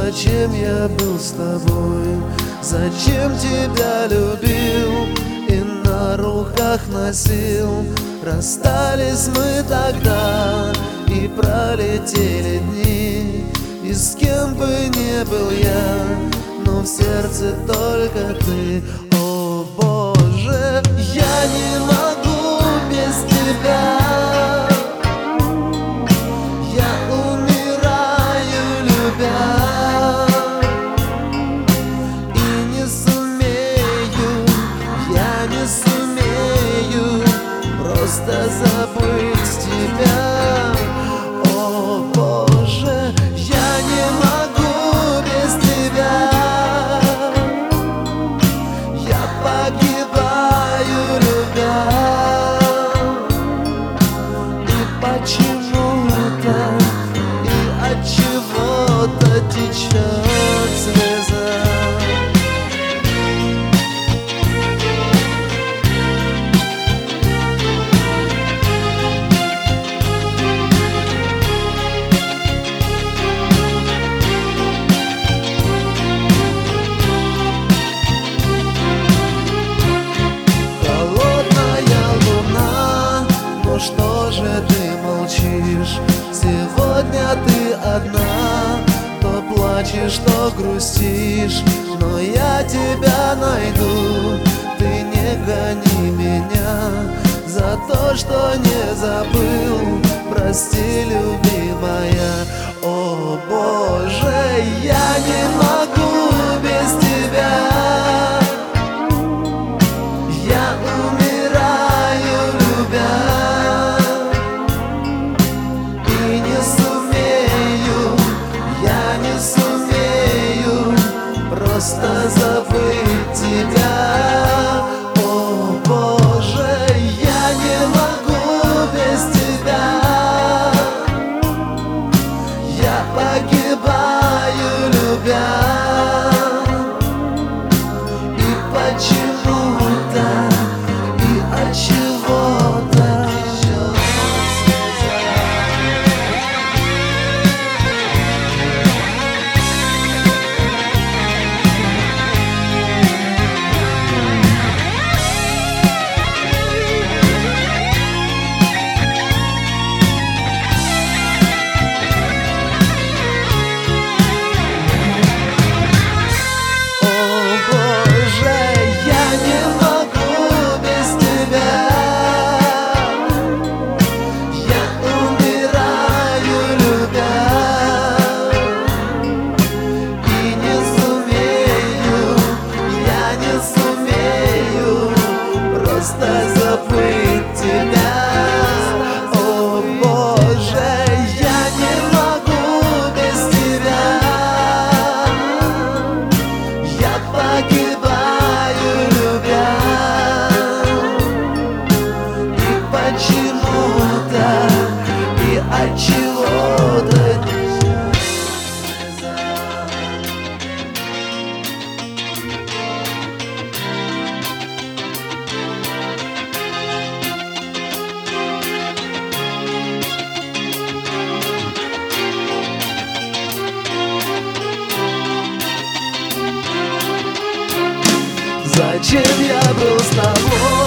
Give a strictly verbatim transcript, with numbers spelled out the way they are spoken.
зачем я был с тобой, зачем тебя любил и на руках носил. Расстались мы тогда, и пролетели дни, и с кем бы ни был я, но в сердце только ты. О Боже, я не могу без тебя. Просто забыть тебя. О Боже, я не могу без тебя. Я погибаю, любя. И почему-то, и от чего-то течет слеза. Что же ты молчишь? Сегодня ты одна, то плачешь, то грустишь, но я тебя найду. Ты не гони меня за то, что не забыл. Прости, любимая. О Боже, я не могу без тебя. Я умираю, любя. Просто забыть тебя. О Боже, я не могу без тебя. Я погибаю, любя. И почему-то, и от чего-то забыть тебя. О Боже, я не могу без тебя. Я погибаю, любя. И почему-то, и от чего-то зачем я был с тобой?